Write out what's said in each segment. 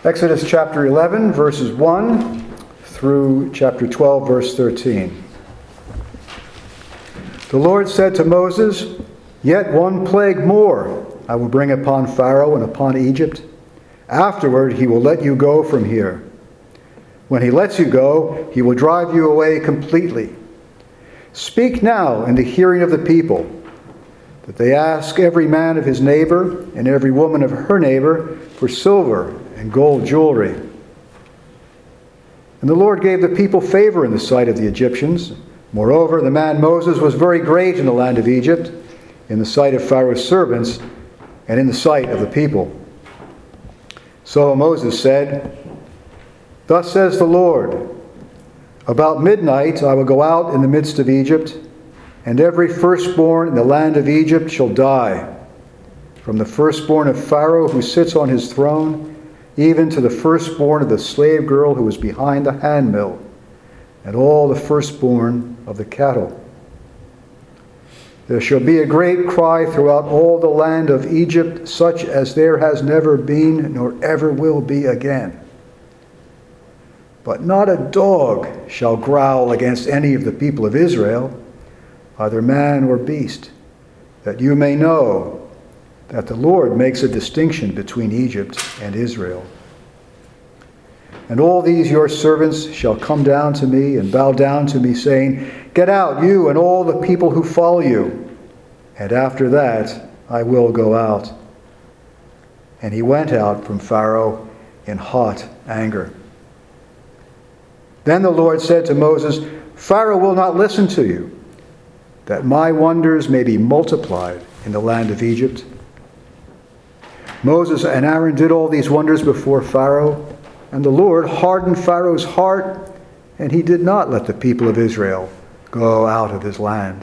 Exodus chapter 11, verses 1 through chapter 12, verse 13. The Lord said to Moses, "Yet one plague more I will bring upon Pharaoh and upon Egypt. Afterward he will let you go from here. When he lets you go, he will drive you away completely. Speak now in the hearing of the people, that they ask every man of his neighbor and every woman of her neighbor for silver and gold jewelry." And the Lord gave the people favor in the sight of the Egyptians. Moreover, the man Moses was very great in the land of Egypt, in the sight of Pharaoh's servants, and in the sight of the people. So Moses said, "Thus says the Lord, about midnight I will go out in the midst of Egypt, and every firstborn in the land of Egypt shall die, from the firstborn of Pharaoh who sits on his throne, even to the firstborn of the slave girl who is behind the handmill, and all the firstborn of the cattle. There shall be a great cry throughout all the land of Egypt, such as there has never been nor ever will be again. But not a dog shall growl against any of the people of Israel, either man or beast, that you may know that the Lord makes a distinction between Egypt and Israel. And all these your servants shall come down to me and bow down to me, saying, 'Get out, you and all the people who follow you.' And after that I will go out." And he went out from Pharaoh in hot anger. Then the Lord said to Moses, "Pharaoh will not listen to you, that my wonders may be multiplied in the land of Egypt." Moses and Aaron did all these wonders before Pharaoh, and the Lord hardened Pharaoh's heart, and he did not let the people of Israel go out of his land.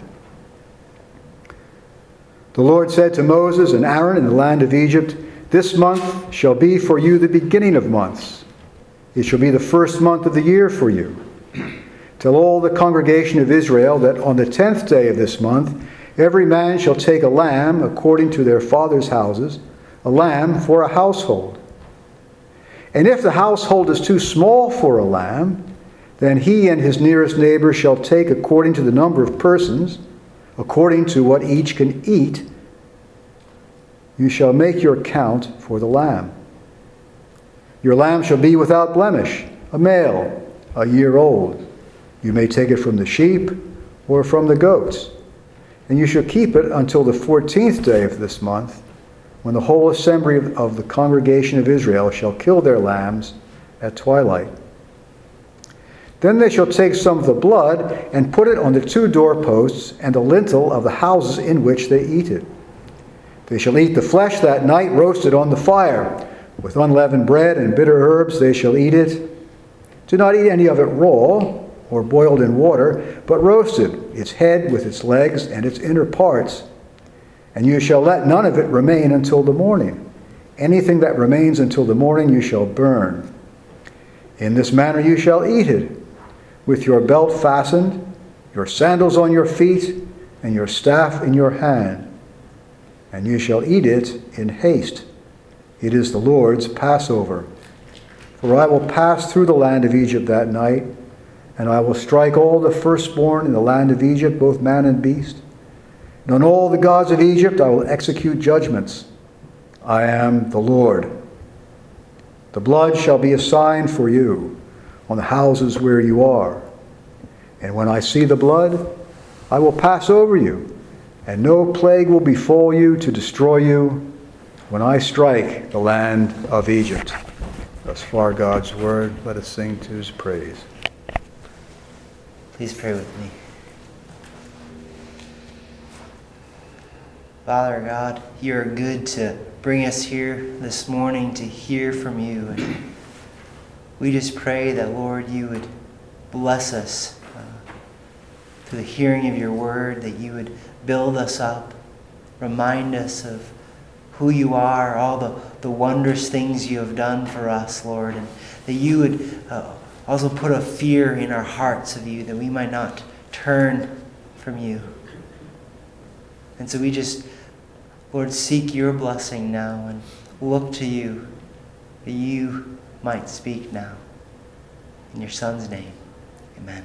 The Lord said to Moses and Aaron in the land of Egypt, "This month shall be for you the beginning of months. It shall be the first month of the year for you. Tell all the congregation of Israel that on the 10th day of this month, every man shall take a lamb according to their fathers' houses, a lamb for a household. And if the household is too small for a lamb, then he and his nearest neighbor shall take according to the number of persons, according to what each can eat. You shall make your count for the lamb. Your lamb shall be without blemish, a male, a year old. You may take it from the sheep or from the goats. And you shall keep it until the 14th day of this month, when the whole assembly of the congregation of Israel shall kill their lambs at twilight. Then they shall take some of the blood and put it on the 2 doorposts and the lintel of the houses in which they eat it. They shall eat the flesh that night roasted on the fire. With unleavened bread and bitter herbs they shall eat it. Do not eat any of it raw or boiled in water, but roasted, its head with its legs and its inner parts. And you shall let none of it remain until the morning. Anything that remains until the morning you shall burn. In this manner you shall eat it, with your belt fastened, your sandals on your feet, and your staff in your hand. And you shall eat it in haste. It is the Lord's Passover. For I will pass through the land of Egypt that night, and I will strike all the firstborn in the land of Egypt, both man and beast. And on all the gods of Egypt I will execute judgments. I am the Lord. The blood shall be a sign for you on the houses where you are. And when I see the blood, I will pass over you, and no plague will befall you to destroy you when I strike the land of Egypt." Thus far God's word. Let us sing to his praise. Please pray with me. Father God, you are good to bring us here this morning to hear from you. And we just pray that, Lord, you would bless us through the hearing of your word, that you would build us up, remind us of who you are, all the wondrous things you have done for us, Lord, and that you would also put a fear in our hearts of you, that we might not turn from you. And so we just, Lord, seek your blessing now and look to you, that you might speak now. In your Son's name, amen.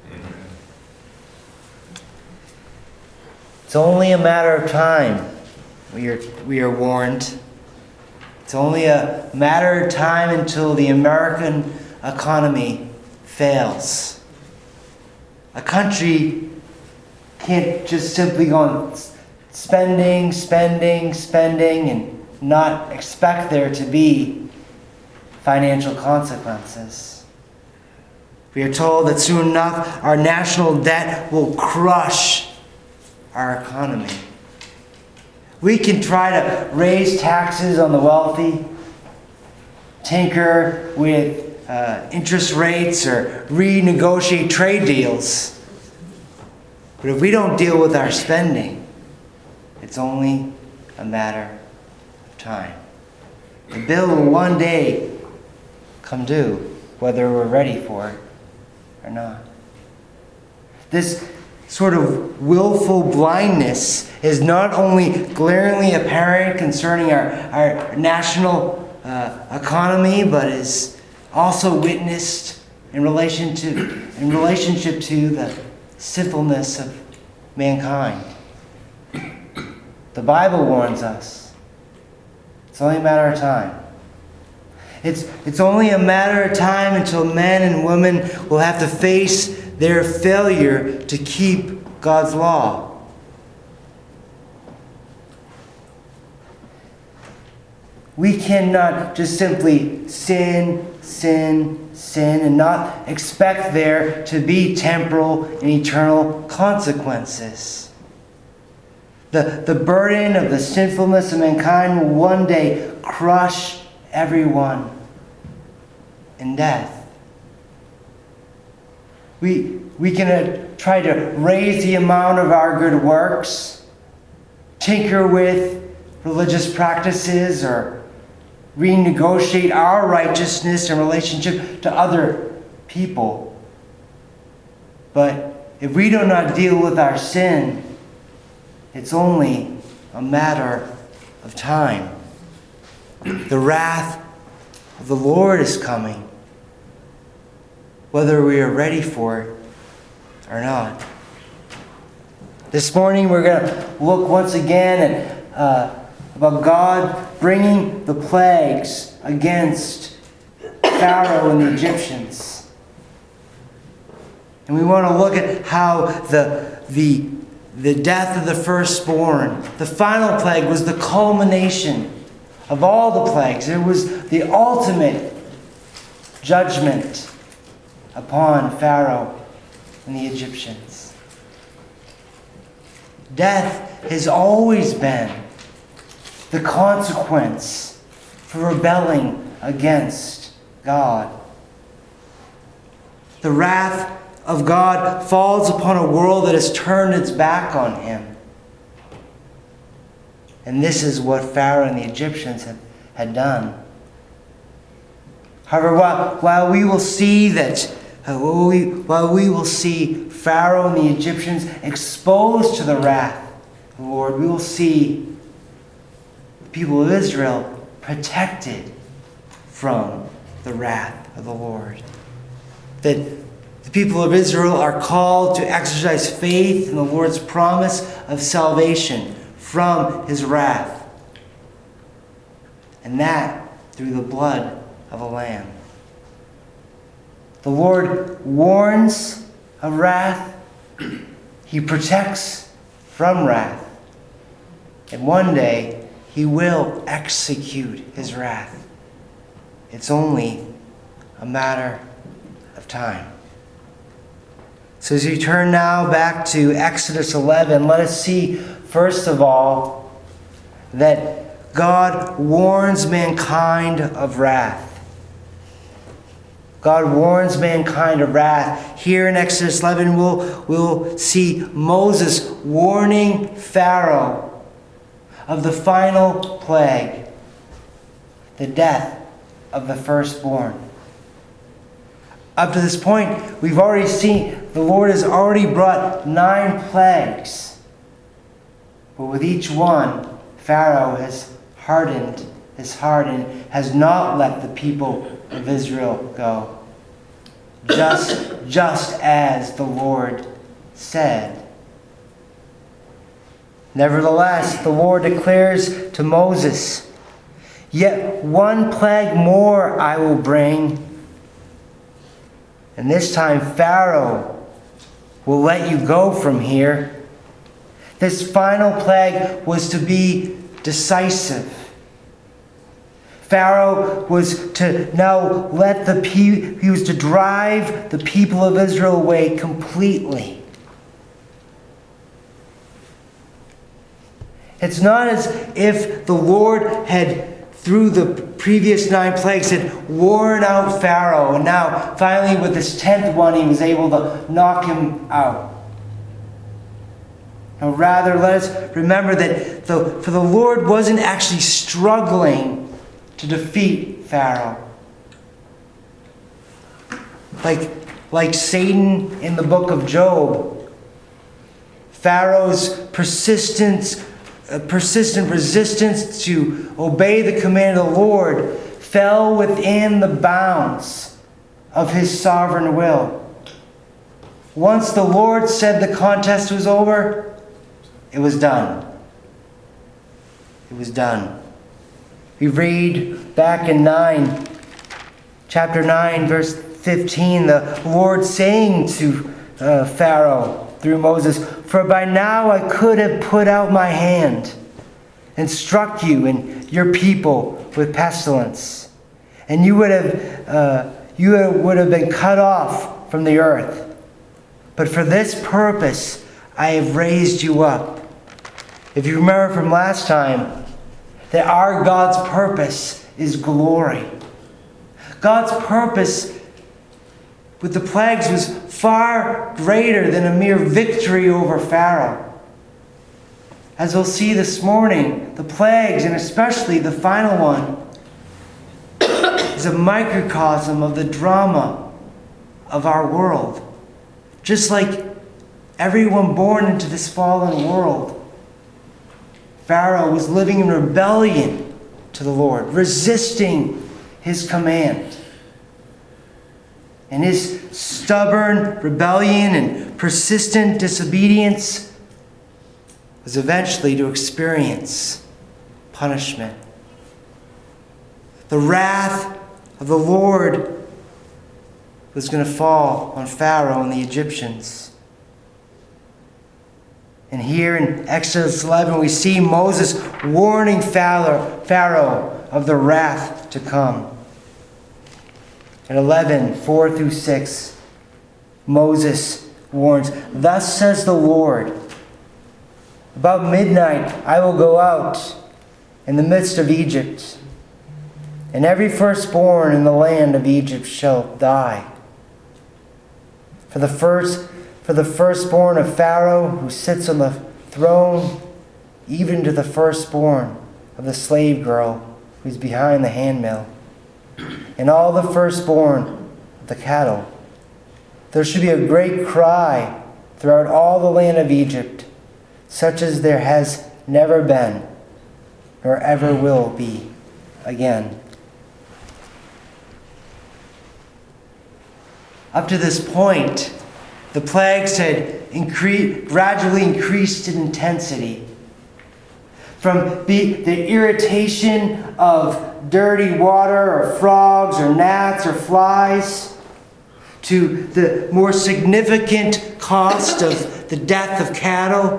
It's only a matter of time, we are warned. It's only a matter of time until the American economy fails. A country can't just simply go on spending, and not expect there to be financial consequences. We are told that soon enough our national debt will crush our economy. We can try to raise taxes on the wealthy, tinker with interest rates, or renegotiate trade deals. But if we don't deal with our spending, it's only a matter of time. The bill will one day come due, whether we're ready for it or not. This sort of willful blindness is not only glaringly apparent concerning our national economy, but is also witnessed in relationship to the sinfulness of mankind. The Bible warns us. It's only a matter of time. It's only a matter of time until men and women will have to face their failure to keep God's law. We cannot just simply sin, and not expect there to be temporal and eternal consequences. The burden of the sinfulness of mankind will one day crush everyone in death. We can try to raise the amount of our good works, tinker with religious practices, or renegotiate our righteousness in relationship to other people. But if we do not deal with our sin, it's only a matter of time. The wrath of the Lord is coming, whether we are ready for it or not. This morning we're going to look once again at about God bringing the plagues against Pharaoh and the Egyptians. And we want to look at how the death of the firstborn, the final plague, was the culmination of all the plagues. It was the ultimate judgment upon Pharaoh and the Egyptians. Death has always been the consequence for rebelling against God. The wrath of God falls upon a world that has turned its back on Him. And this is what Pharaoh and the Egyptians had done. However, while we will see Pharaoh and the Egyptians exposed to the wrath of the Lord, we will see the people of Israel protected from the wrath of the Lord. That the people of Israel are called to exercise faith in the Lord's promise of salvation from His wrath. And that through the blood of a lamb. The Lord warns of wrath. He protects from wrath. And one day He will execute His wrath. It's only a matter of time. So as we turn now back to Exodus 11, let us see, first of all, that God warns mankind of wrath. God warns mankind of wrath. Here in Exodus 11, we'll see Moses warning Pharaoh of the final plague, the death of the firstborn. Up to this point, we've already seen the Lord has already brought 9 plagues. But with each one, Pharaoh has hardened his heart and has not let the people of Israel go, just as the Lord said. Nevertheless, the Lord declares to Moses, "Yet one plague more I will bring, and this time Pharaoh will let you go from here." This final plague was to be decisive. Pharaoh was to now he was to drive the people of Israel away completely. It's not as if the Lord had, through the previous 9 plagues, had worn out Pharaoh, and now finally with this 10th one he was able to knock him out. Now, rather, let us remember that for the Lord wasn't actually struggling to defeat Pharaoh. Like Satan in the book of Job, Pharaoh's persistent resistance to obey the command of the Lord fell within the bounds of his sovereign will. Once the Lord said the contest was over, it was done. It was done. We read back in chapter 9, verse 15, the Lord saying to Pharaoh through Moses, "For by now I could have put out my hand and struck you and your people with pestilence, and you would have been cut off from the earth. But for this purpose I have raised you up." If you remember from last time, that our God's purpose is glory. God's purpose with the plagues was far greater than a mere victory over Pharaoh. As we'll see this morning, the plagues, and especially the final one, is a microcosm of the drama of our world. Just like everyone born into this fallen world, Pharaoh was living in rebellion to the Lord, resisting his command. And his stubborn rebellion and persistent disobedience was eventually to experience punishment. The wrath of the Lord was going to fall on Pharaoh and the Egyptians. And here in Exodus 11, we see Moses warning Pharaoh of the wrath to come. In 11, 4 through 6, Moses warns, "Thus says the Lord, about midnight I will go out in the midst of Egypt, and every firstborn in the land of Egypt shall die. For the firstborn of Pharaoh who sits on the throne, even to the firstborn of the slave girl who is behind the handmill, and all the firstborn of the cattle. There should be a great cry throughout all the land of Egypt, such as there has never been, nor ever will be again." Up to this point, the plagues had gradually increased in intensity. From the irritation of dirty water or frogs or gnats or flies, to the more significant cost of the death of cattle,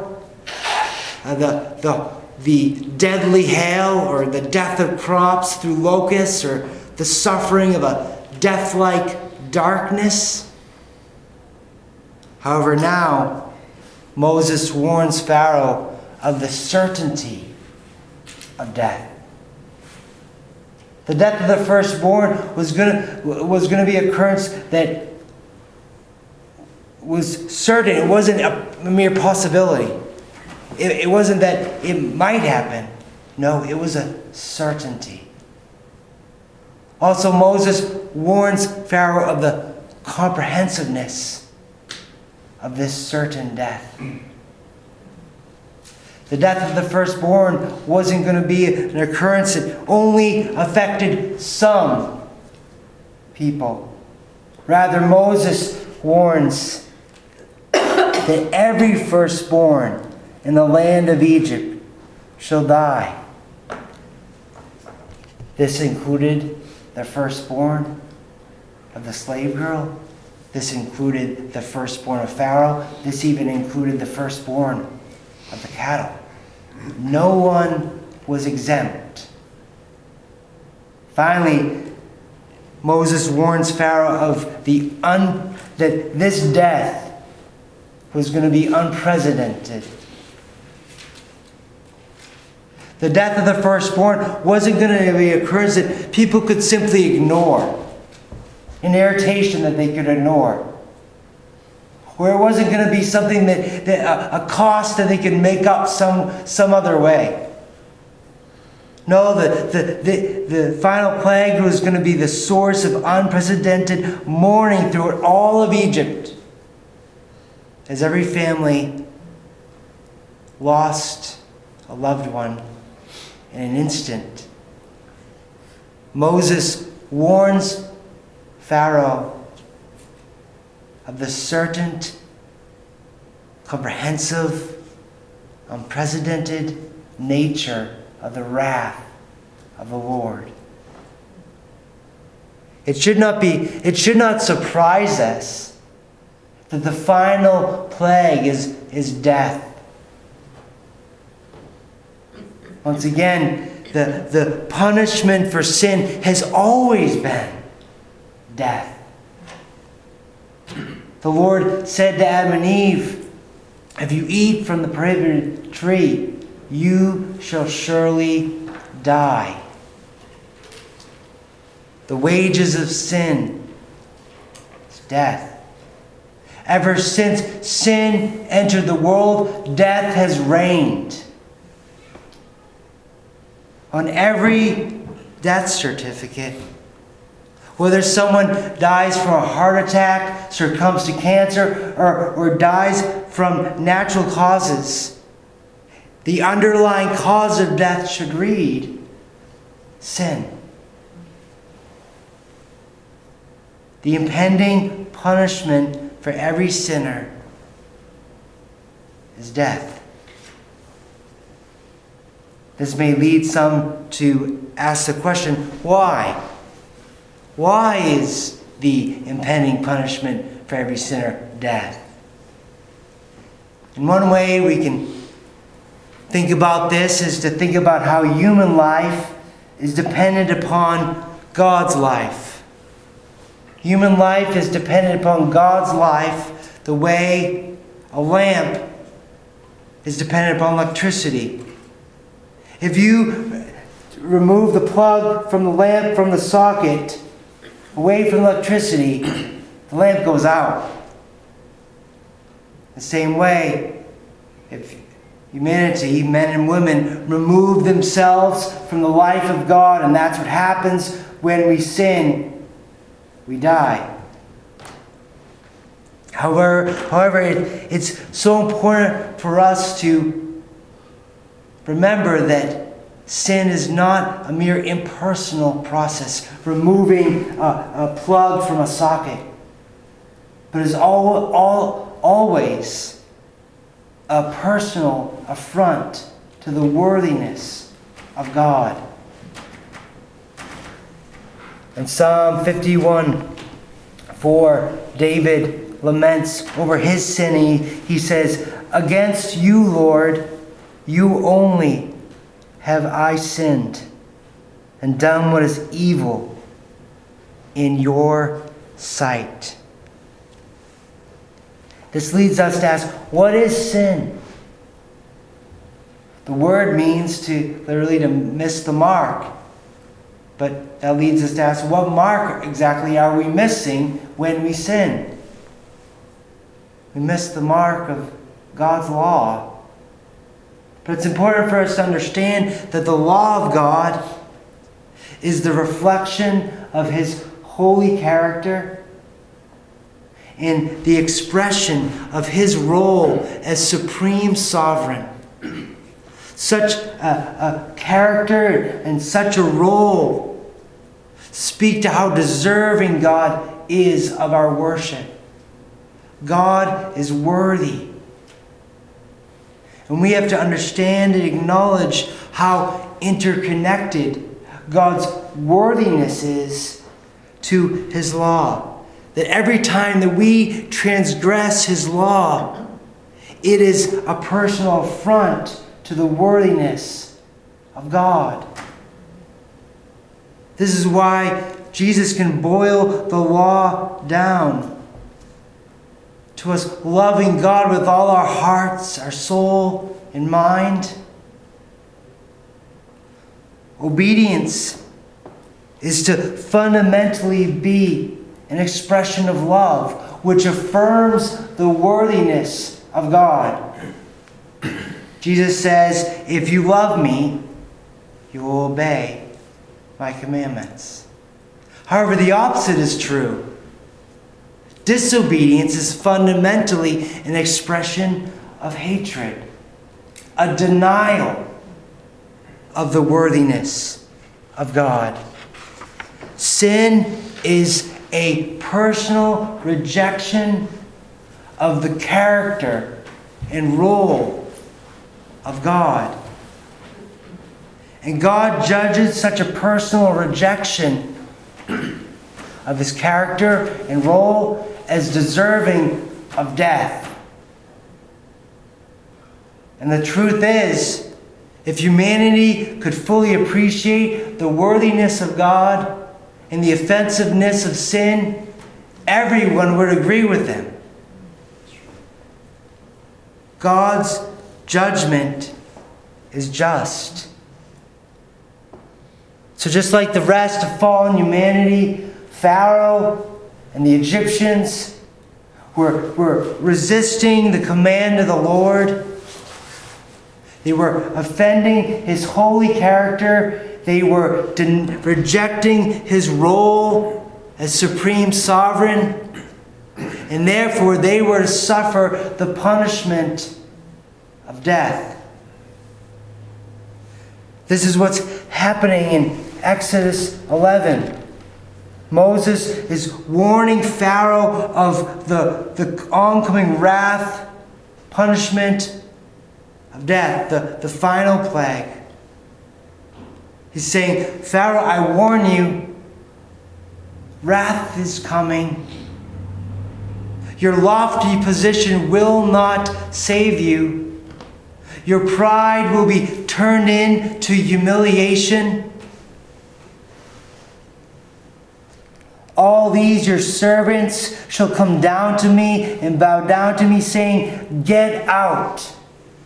the deadly hail or the death of crops through locusts, or the suffering of a death-like darkness. However, now Moses warns Pharaoh of the certainty of death. The death of the firstborn was going to be an occurrence that was certain. It wasn't a mere possibility. It wasn't that it might happen. No, it was a certainty. Also, Moses warns Pharaoh of the comprehensiveness of this certain death. The death of the firstborn wasn't going to be an occurrence that only affected some people. Rather, Moses warns that every firstborn in the land of Egypt shall die. This included the firstborn of the slave girl. This included the firstborn of Pharaoh. This even included the firstborn of the cattle. No one was exempt. Finally, Moses warns Pharaoh of that this death was going to be unprecedented. The death of the firstborn wasn't going to be an occurrence that people could simply ignore. An irritation that they could ignore. Or it wasn't going to be something a cost that they could make up some other way. No, the final plague was going to be the source of unprecedented mourning throughout all of Egypt, as every family lost a loved one in an instant. Moses warns Pharaoh of the certain, comprehensive, unprecedented nature of the wrath of the Lord. It should not surprise us that the final plague is death. Once again, the punishment for sin has always been death. The Lord said to Adam and Eve, "If you eat from the prohibited tree, you shall surely die." The wages of sin is death. Ever since sin entered the world, death has reigned. On every death certificate, whether someone dies from a heart attack, succumbs to cancer, or dies from natural causes, the underlying cause of death should read sin. The impending punishment for every sinner is death. This may lead some to ask the question, why? Why is the impending punishment for every sinner death? In one way we can think about this is to think about how human life is dependent upon God's life. Human life is dependent upon God's life the way a lamp is dependent upon electricity. If you remove the plug from the lamp from the socket, away from electricity, the lamp goes out. The same way, if humanity, men and women, remove themselves from the life of God, and that's what happens when we sin, we die. However, it's so important for us to remember that sin is not a mere impersonal process, removing a plug from a socket, but is always a personal affront to the worthiness of God. In Psalm 51:4, David laments over his sin. He says, "Against you, Lord, you only have I sinned and done what is evil in your sight." This leads us to ask, what is sin? The word means literally to miss the mark. But that leads us to ask, what mark exactly are we missing when we sin? We miss the mark of God's law. But it's important for us to understand that the law of God is the reflection of His holy character and the expression of His role as supreme sovereign. such a character and such a role speak to how deserving God is of our worship. God is worthy. And we have to understand and acknowledge how interconnected God's worthiness is to His law. That every time that we transgress His law, it is a personal affront to the worthiness of God. This is why Jesus can boil the law down to us loving God with all our hearts, our soul, and mind. Obedience is to fundamentally be an expression of love, which affirms the worthiness of God. Jesus says, if you love me, you will obey my commandments. However, the opposite is true. Disobedience is fundamentally an expression of hatred, a denial of the worthiness of God. Sin is a personal rejection of the character and role of God. And God judges such a personal rejection of His character and role as deserving of death. And the truth is, if humanity could fully appreciate the worthiness of God and the offensiveness of sin, everyone would agree with Him. God's judgment is just. So just like the rest of fallen humanity, Pharaoh and the Egyptians were resisting the command of the Lord. They were offending His holy character. They were rejecting His role as supreme sovereign. And therefore they were to suffer the punishment of death. This is what's happening in Exodus 11. Moses is warning Pharaoh of the oncoming wrath, punishment of death, the final plague. He's saying, Pharaoh, I warn you, wrath is coming. Your lofty position will not save you. Your pride will be turned into humiliation. All these your servants shall come down to me and bow down to me, saying, get out.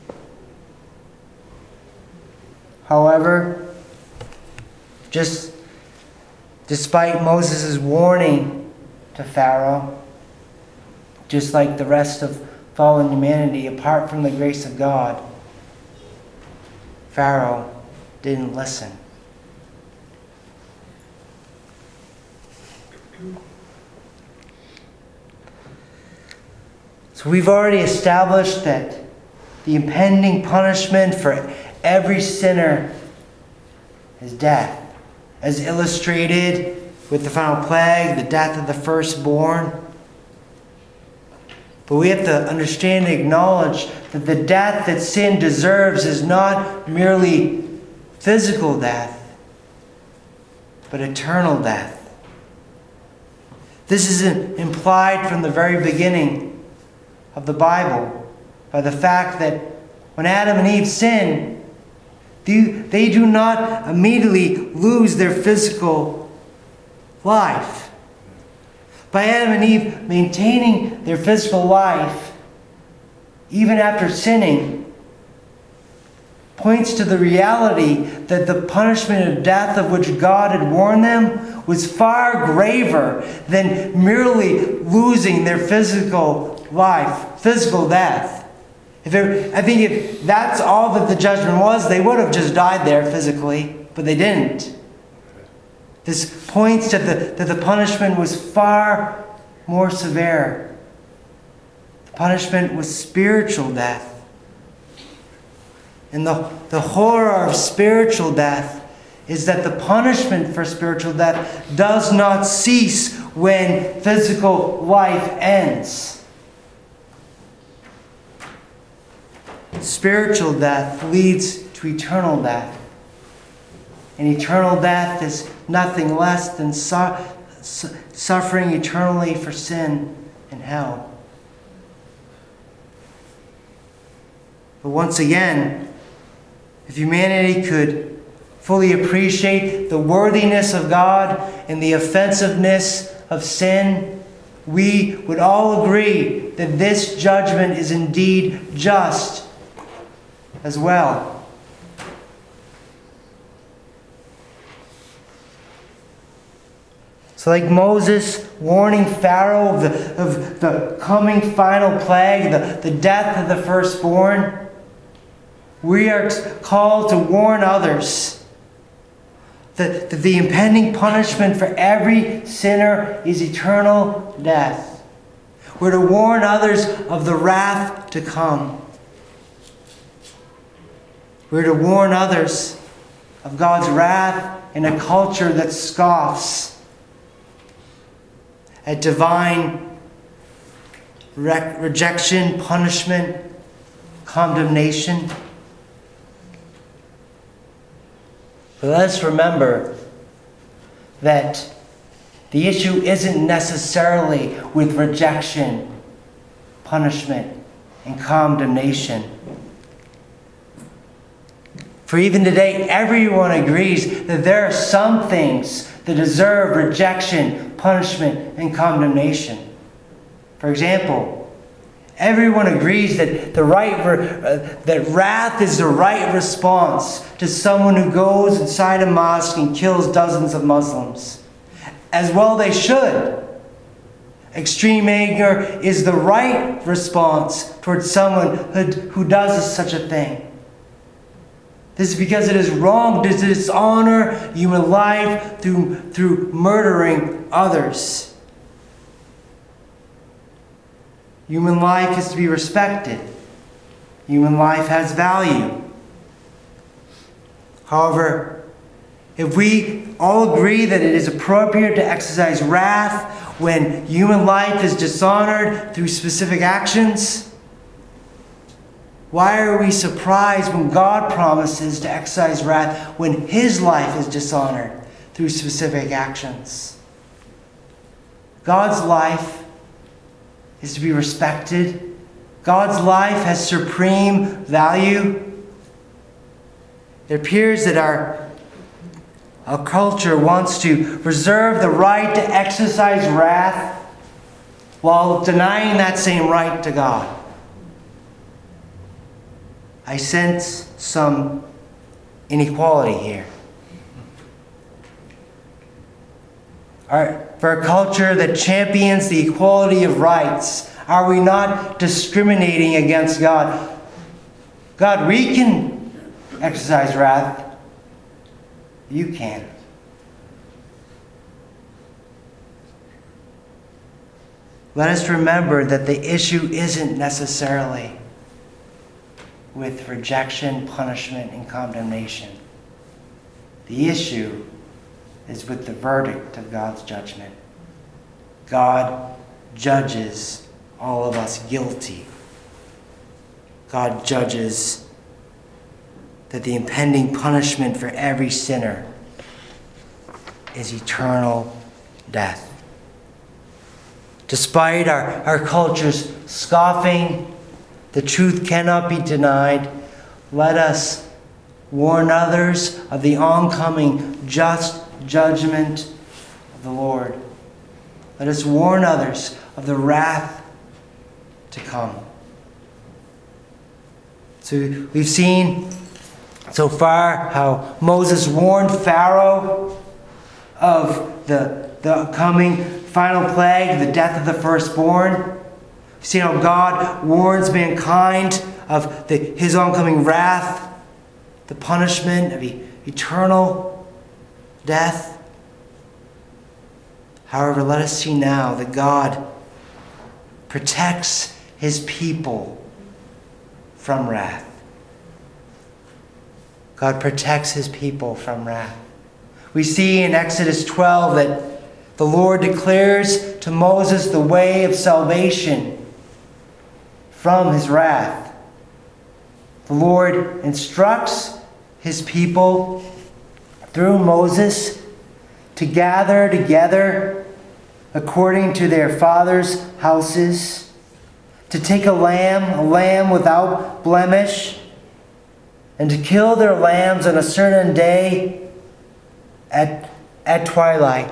However, just despite Moses' warning to Pharaoh, just like the rest of fallen humanity, apart from the grace of God, Pharaoh didn't listen. So we've already established that the impending punishment for every sinner is death, as illustrated with the final plague, the death of the firstborn. But we have to understand and acknowledge that the death that sin deserves is not merely physical death, but eternal death. This is implied from the very beginning of the Bible by the fact that when Adam and Eve sin, they do not immediately lose their physical life. By Adam and Eve maintaining their physical life, even after sinning, points to the reality that the punishment of death of which God had warned them was far graver than merely losing their physical life, physical death. I think if that's all that the judgment was, they would have just died there physically, but they didn't. This points to that the punishment was far more severe. The punishment was spiritual death. And the horror of spiritual death is that the punishment for spiritual death does not cease when physical life ends. Spiritual death leads to eternal death. And eternal death is nothing less than suffering eternally for sin in hell. But once again, if humanity could fully appreciate the worthiness of God and the offensiveness of sin, we would all agree that this judgment is indeed just as well. So like Moses warning Pharaoh of the coming final plague, the death of the firstborn, we are called to warn others that the impending punishment for every sinner is eternal death. We're to warn others of the wrath to come. We're to warn others of God's wrath in a culture that scoffs at divine rejection, punishment, condemnation. But let us remember that the issue isn't necessarily with rejection, punishment, and condemnation. For even today, everyone agrees that there are some things that deserve rejection, punishment, and condemnation. For example, everyone agrees that that wrath is the right response to someone who goes inside a mosque and kills dozens of Muslims. As well they should. Extreme anger is the right response towards someone who does such a thing. This is because it is wrong to dishonor human life through murdering others. Human life is to be respected. Human life has value. However, if we all agree that it is appropriate to exercise wrath when human life is dishonored through specific actions, why are we surprised when God promises to exercise wrath when His life is dishonored through specific actions? God's life is to be respected. God's life has supreme value. It appears that our culture wants to reserve the right to exercise wrath while denying that same right to God. I sense some inequality here. For a culture that champions the equality of rights, are we not discriminating against God? God, we can exercise wrath. You can't. Let us remember that the issue isn't necessarily with rejection, punishment, and condemnation. The issue is with the verdict of God's judgment. God judges all of us guilty. God judges that the impending punishment for every sinner is eternal death. Despite our culture's scoffing, the truth cannot be denied. Let us warn others of the oncoming just judgment of the Lord. Let us warn others of the wrath to come. So we've seen so far how Moses warned Pharaoh of the coming final plague, the death of the firstborn. We've seen how God warns mankind of His oncoming wrath, the punishment of eternal death. However, let us see now that God protects His people from wrath. God protects his people from wrath. We see in Exodus 12 that the Lord declares to Moses the way of salvation from his wrath. The Lord instructs his people through Moses to gather together according to their fathers' houses, to take a lamb without blemish, and to kill their lambs on a certain day at twilight.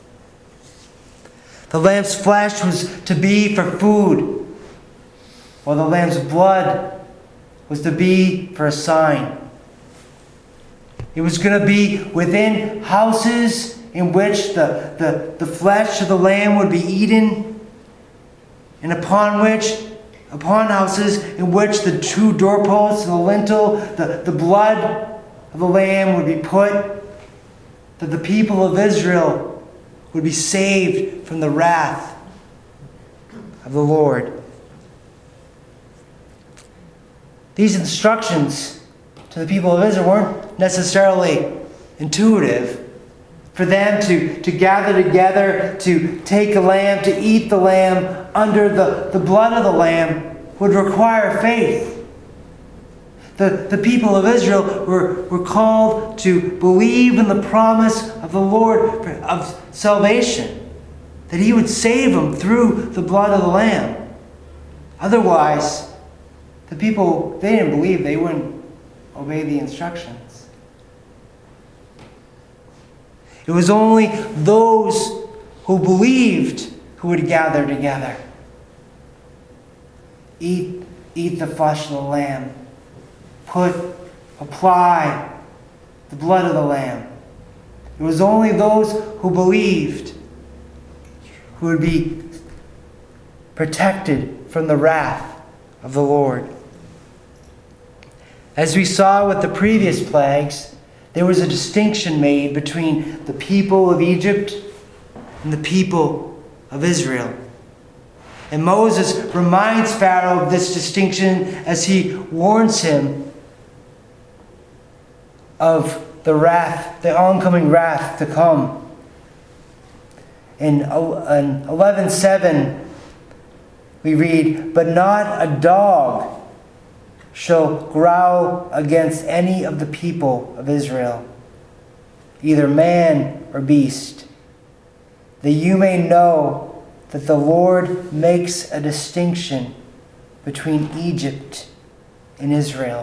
The lamb's flesh was to be for food, while the lamb's blood was to be for a sign. It was going to be within houses in which the flesh of the lamb would be eaten, and upon houses in which the two doorposts and the lintel, the blood of the lamb would be put, that the people of Israel would be saved from the wrath of the Lord. These instructions to the people of Israel weren't necessarily intuitive. For them to gather together, to take a lamb, to eat the lamb under the blood of the lamb would require faith. The people of Israel were called to believe in the promise of the Lord of salvation, that he would save them through the blood of the lamb. Otherwise, the people, they didn't believe, they wouldn't obey the instructions. It was only those who believed who would gather together. Eat the flesh of the lamb. Apply the blood of the lamb. It was only those who believed who would be protected from the wrath of the Lord. As we saw with the previous plagues, there was a distinction made between the people of Egypt and the people of Israel. And Moses reminds Pharaoh of this distinction as he warns him of the wrath, the oncoming wrath to come. In 11:7, we read, "But not a dog shall growl against any of the people of Israel, either man or beast, that you may know that the Lord makes a distinction between Egypt and Israel."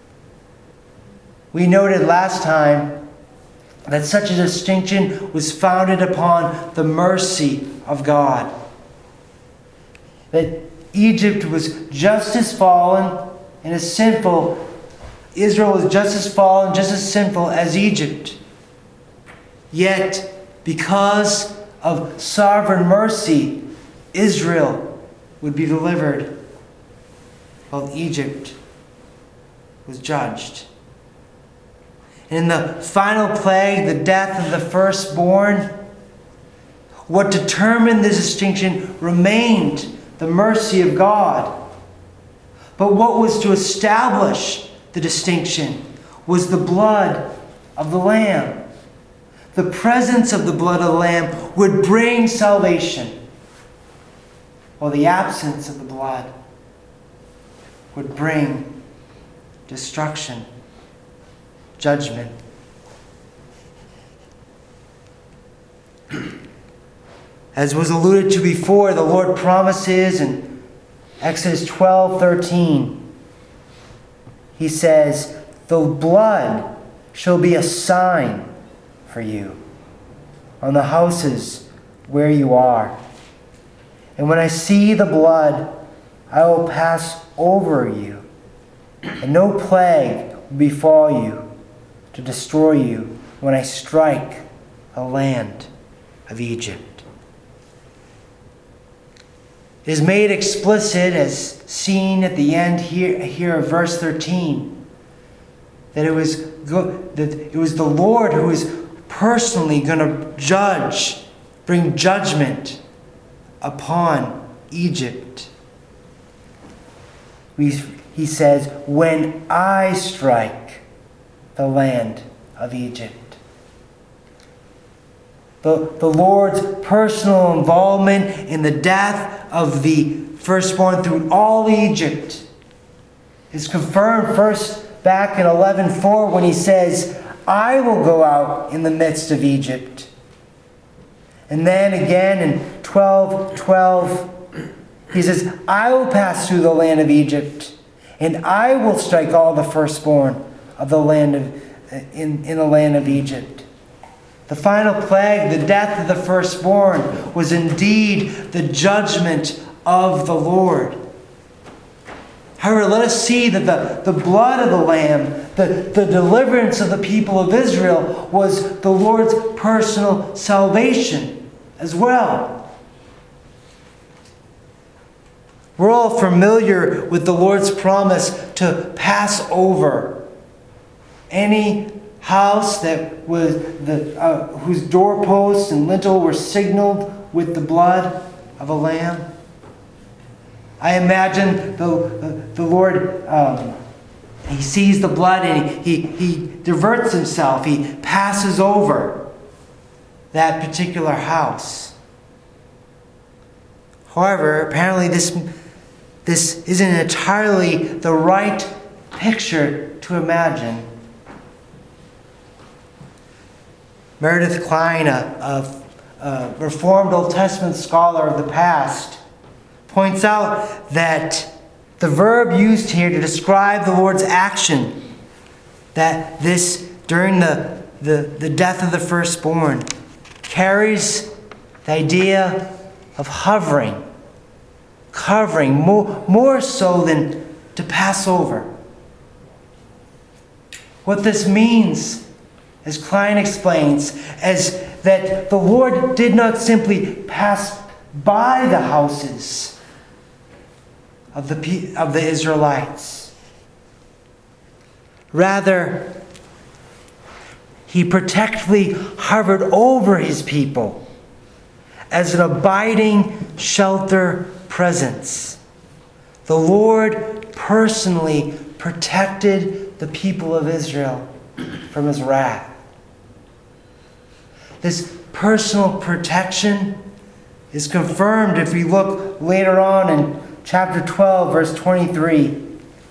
We noted last time that such a distinction was founded upon the mercy of God. That Egypt was just as fallen and as sinful, Israel was just as fallen, just as sinful as Egypt. Yet, because of sovereign mercy, Israel would be delivered, while Egypt was judged. In the final plague, the death of the firstborn, what determined this distinction remained the mercy of God. But what was to establish the distinction was the blood of the Lamb. The presence of the blood of the Lamb would bring salvation, while the absence of the blood would bring destruction, judgment. As was alluded to before, the Lord promises in Exodus 12:13, he says, "The blood shall be a sign for you on the houses where you are. And when I see the blood, I will pass over you, and no plague will befall you to destroy you when I strike the land of Egypt." It is made explicit, as seen at the end here of verse 13, that it was the Lord who was personally going to bring judgment upon Egypt. He says, "When I strike the land of Egypt. The Lord's personal involvement in the death of the firstborn through all Egypt is confirmed first back in 11:4 when he says, I will go out in the midst of Egypt. And then again in 12:12, he says, I will pass through the land of Egypt, and I will strike all the firstborn of the land in the land of Egypt. The final plague, the death of the firstborn, was indeed the judgment of the Lord. However, let us see that the blood of the Lamb, the deliverance of the people of Israel, was the Lord's personal salvation as well. We're all familiar with the Lord's promise to pass over any house that was whose doorposts and lintel were signaled with the blood of a lamb. I imagine the Lord, he sees the blood and he diverts himself. He passes over that particular house. However, apparently this isn't entirely the right picture to imagine. Meredith Kline, a Reformed Old Testament scholar of the past, points out that the verb used here to describe the Lord's action, that this, during the death of the firstborn, carries the idea of hovering, more so than to pass over. What this means, as Kline explains, is that the Lord did not simply pass by the houses of the Israelites. Rather, he protectively hovered over his people as an abiding shelter presence. The Lord personally protected the people of Israel from his wrath. This personal protection is confirmed if we look later on in chapter 12, verse 23.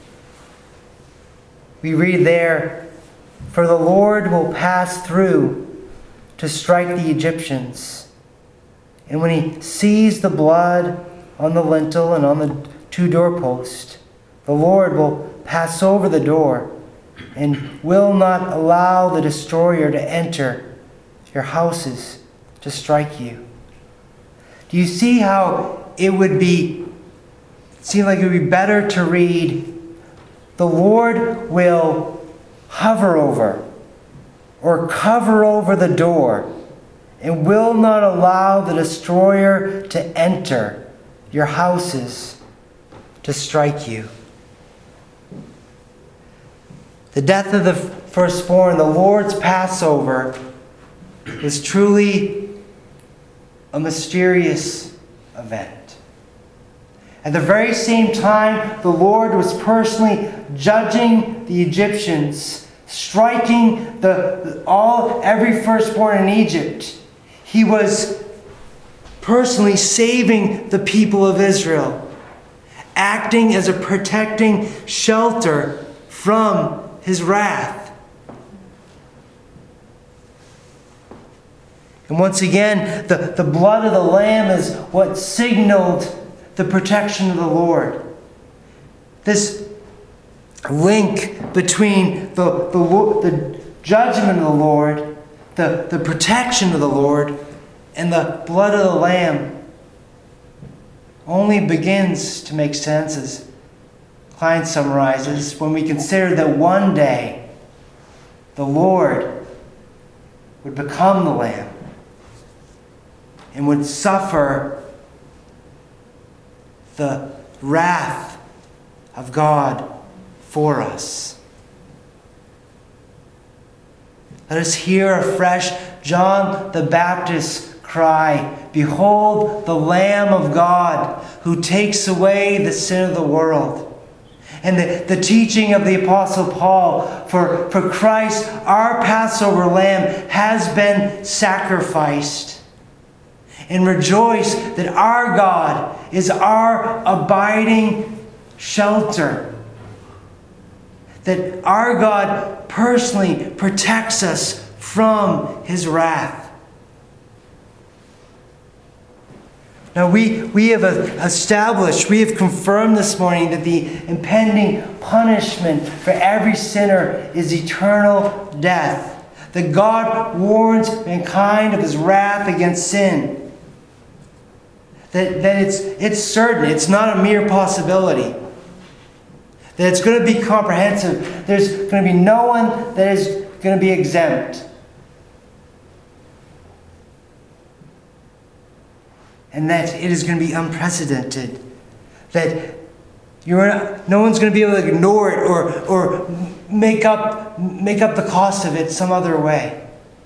We read there, "For the Lord will pass through to strike the Egyptians. And when he sees the blood on the lintel and on the two doorposts, the Lord will pass over the door and will not allow the destroyer to enter your houses to strike you." Do you see how it would seem like it would be better to read, "The Lord will hover over or cover over the door and will not allow the destroyer to enter your houses to strike you"? The death of the firstborn, the Lord's Passover, is truly a mysterious event. At the very same time, the Lord was personally judging the Egyptians, striking every firstborn in Egypt. He was personally saving the people of Israel, acting as a protecting shelter from his wrath. And once again, the blood of the Lamb is what signaled the protection of the Lord. This link between the judgment of the Lord, the protection of the Lord, and the blood of the Lamb only begins to make sense, as Kline summarizes, when we consider that one day the Lord would become the Lamb and would suffer the wrath of God for us. Let us hear afresh John the Baptist's cry, "Behold the Lamb of God who takes away the sin of the world." And the teaching of the Apostle Paul, for Christ, our Passover lamb, has been sacrificed. And rejoice that our God is our abiding shelter. That our God personally protects us from His wrath. Now we have established, we have confirmed this morning that the impending punishment for every sinner is eternal death. That God warns mankind of His wrath against sin. That it's certain, it's not a mere possibility. That it's going to be comprehensive. There's going to be no one that is going to be exempt. And that it is going to be unprecedented. That no one's going to be able to ignore it or make up the cost of it some other way.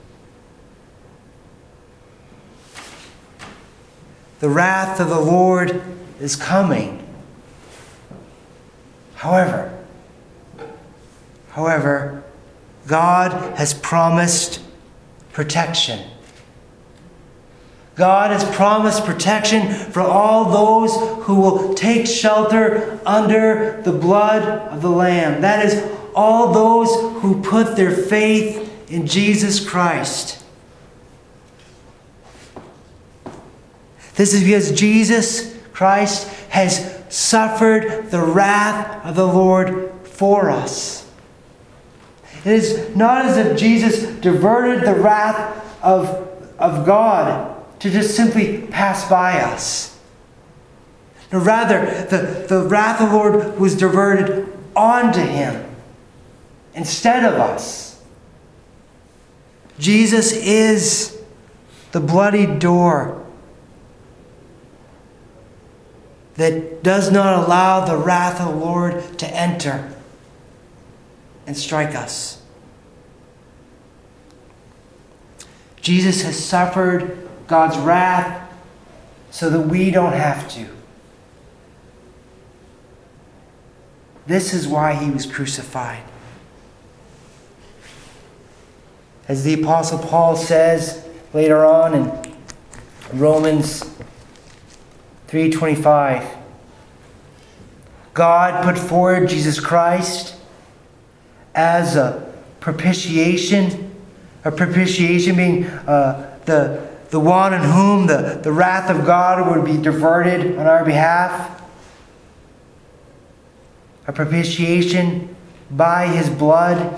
The wrath of the Lord is coming. However, God has promised protection. God has promised protection for all those who will take shelter under the blood of the Lamb. That is, all those who put their faith in Jesus Christ. This is because Jesus Christ has suffered the wrath of the Lord for us. It is not as if Jesus diverted the wrath of God to just simply pass by us. No, rather, the wrath of the Lord was diverted onto Him instead of us. Jesus is the bloody door that does not allow the wrath of the Lord to enter and strike us. Jesus has suffered God's wrath so that we don't have to. This is why He was crucified. As the Apostle Paul says later on in Romans 3:25, God put forward Jesus Christ as a propitiation being the one in whom the wrath of God would be diverted on our behalf. A propitiation by His blood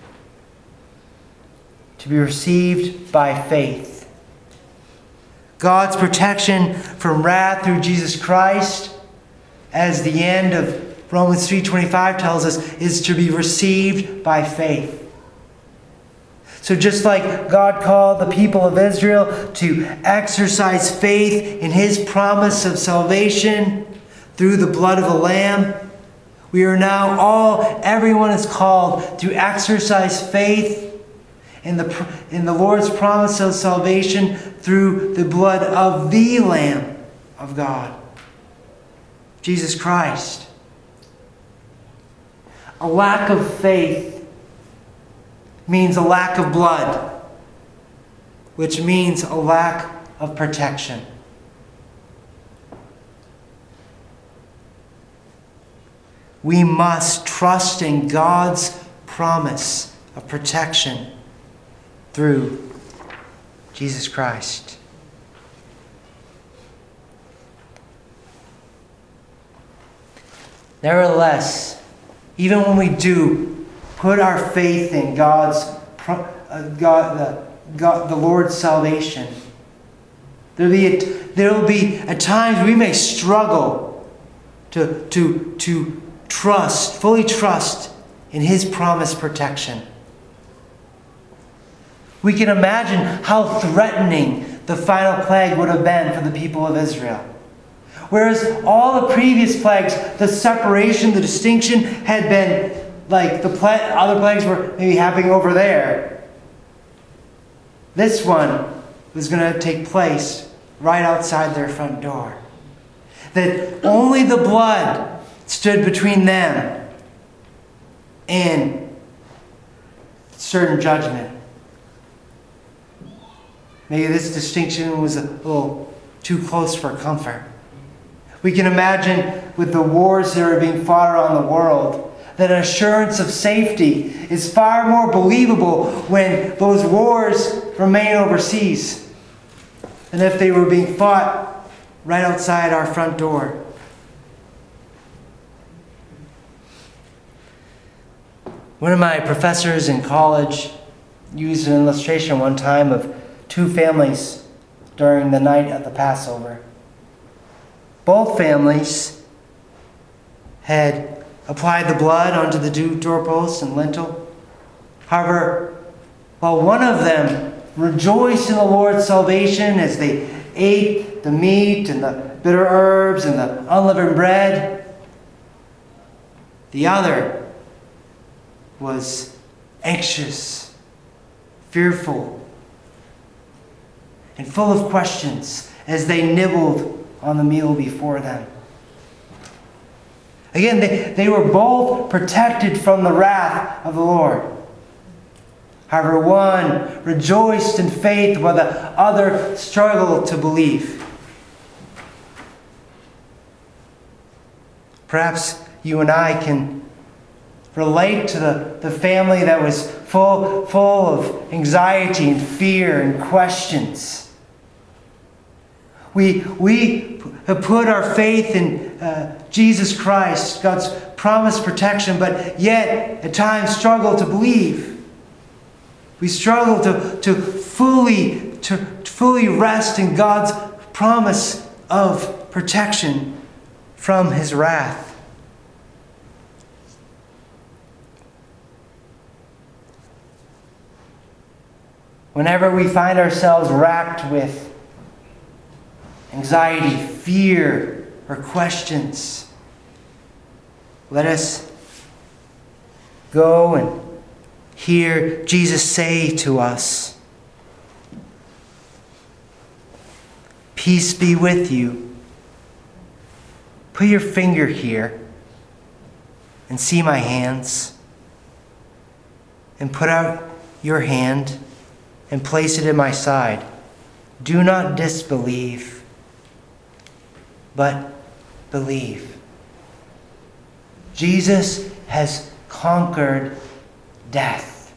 to be received by faith. God's protection from wrath through Jesus Christ, as the end of Romans 3:25 tells us, is to be received by faith. So just like God called the people of Israel to exercise faith in His promise of salvation through the blood of the Lamb, we are now everyone is called to exercise faith in the Lord's promise of salvation through the blood of the Lamb of God, Jesus Christ. A lack of faith means a lack of blood, which means a lack of protection. We must trust in God's promise of protection through Jesus Christ. Nevertheless, even when we do put our faith in the Lord's salvation, there will be at times we may struggle to fully trust in His promised protection. We can imagine how threatening the final plague would have been for the people of Israel. Whereas all the previous plagues, the separation, the distinction had been like other plagues were maybe happening over there. This one was going to take place right outside their front door. That only the blood stood between them and certain judgment. Maybe this distinction was a little too close for comfort. We can imagine with the wars that are being fought around the world, that assurance of safety is far more believable when those wars remain overseas than if they were being fought right outside our front door. One of my professors in college used an illustration one time of two families during the night of the Passover. Both families had applied the blood onto the doorposts and lintel. However, while one of them rejoiced in the Lord's salvation as they ate the meat and the bitter herbs and the unleavened bread, the other was anxious, fearful, and full of questions as they nibbled on the meal before them. Again, they were both protected from the wrath of the Lord. However, one rejoiced in faith while the other struggled to believe. Perhaps you and I can relate to the family that was full of anxiety and fear and questions. We have put our faith in Jesus Christ, God's promised protection, but yet at times struggle to believe. We struggle to fully rest in God's promise of protection from His wrath. Whenever we find ourselves racked with anxiety, fear, or questions, let us go and hear Jesus say to us, "Peace be with you. Put your finger here and see my hands, and put out your hand and place it in my side. Do not disbelieve, but believe." Jesus has conquered death.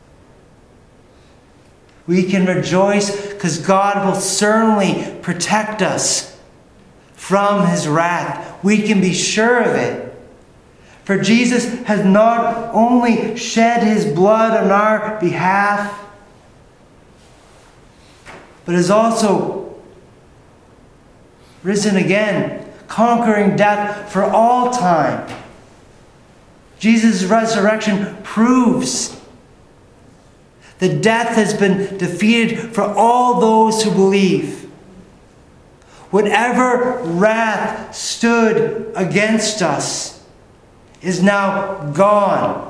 We can rejoice because God will certainly protect us from His wrath. We can be sure of it. For Jesus has not only shed His blood on our behalf, but has also risen again, conquering death for all time. Jesus' resurrection proves that death has been defeated for all those who believe. Whatever wrath stood against us is now gone.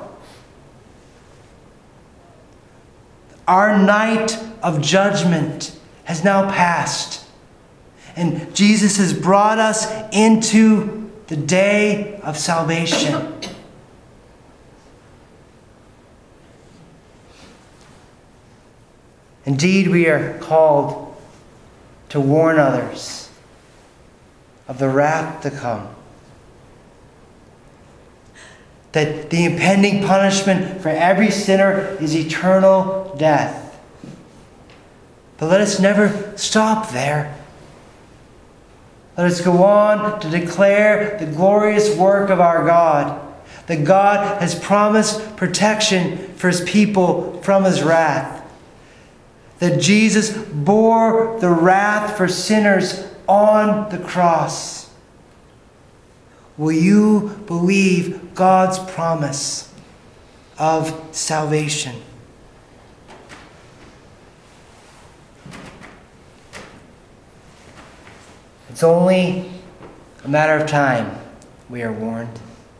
Our night of judgment has now passed. And Jesus has brought us into the day of salvation. Indeed, we are called to warn others of the wrath to come. That the impending punishment for every sinner is eternal death. But let us never stop there. Let us go on to declare the glorious work of our God. That God has promised protection for His people from His wrath. That Jesus bore the wrath for sinners on the cross. Will you believe God's promise of salvation? It's only a matter of time, we are warned.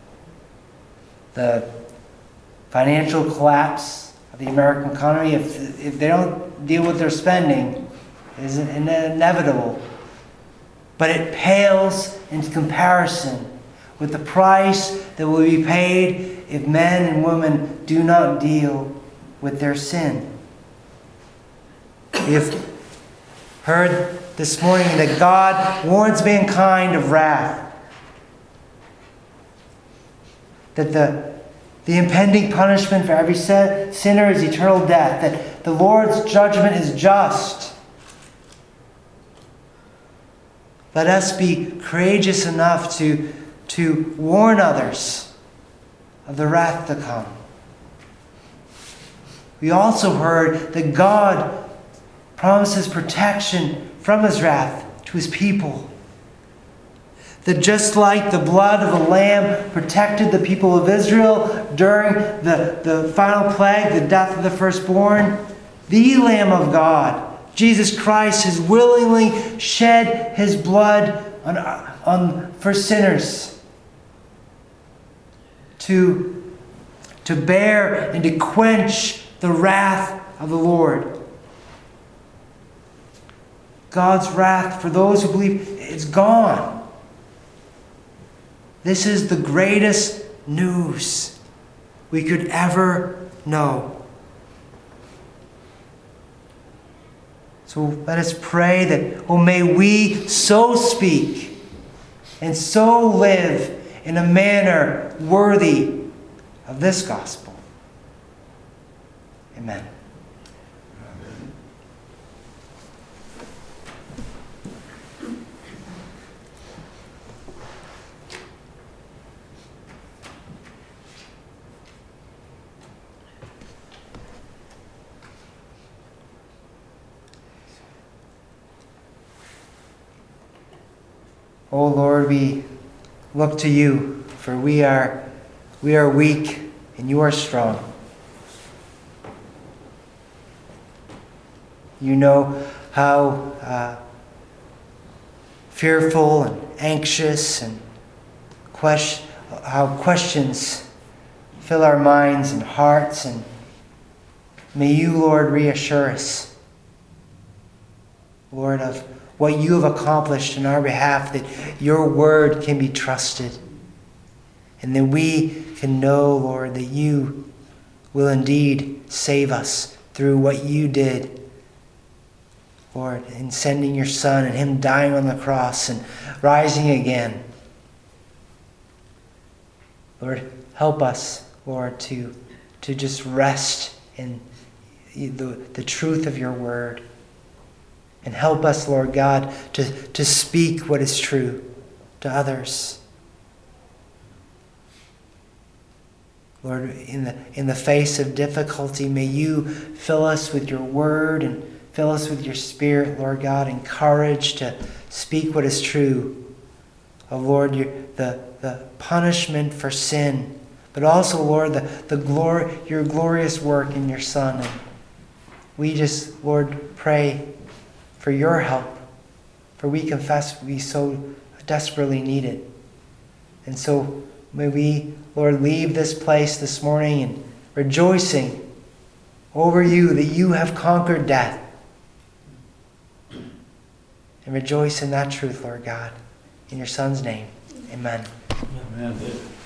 The financial collapse of the American economy, if they don't deal with their spending, is inevitable. But it pales in comparison with the price that will be paid if men and women do not deal with their sin. We have heard this morning that God warns mankind of wrath. That the impending punishment for every sinner is eternal death. That the Lord's judgment is just. Let us be courageous enough to warn others of the wrath to come. We also heard that God promises protection from His wrath to His people. That just like the blood of the Lamb protected the people of Israel during the final plague, the death of the firstborn, the Lamb of God, Jesus Christ, has willingly shed His blood for sinners to bear and to quench the wrath of the Lord. God's wrath for those who believe, it's gone. This is the greatest news we could ever know. So let us pray that, may we so speak and so live in a manner worthy of this gospel. Amen. O Lord, we look to you, for we are weak and you are strong. You know how fearful and anxious and how questions fill our minds and hearts, and may you, Lord, reassure us, Lord, of what you have accomplished in our behalf, that your word can be trusted, and that we can know, Lord, that you will indeed save us through what you did, Lord, in sending your Son and him dying on the cross and rising again. Lord, help us, Lord, to just rest in the truth of your word. And help us, Lord God, to speak what is true to others. Lord, in the face of difficulty, may you fill us with your word and fill us with your spirit, Lord God, and courage to speak what is true of, Lord, the punishment for sin, but also, Lord, your glorious work in your Son. And we just, Lord, pray for your help, for we confess we so desperately need it. And so may we, Lord, leave this place this morning and rejoicing over you that you have conquered death. And rejoice in that truth, Lord God. In your Son's name, amen. Amen.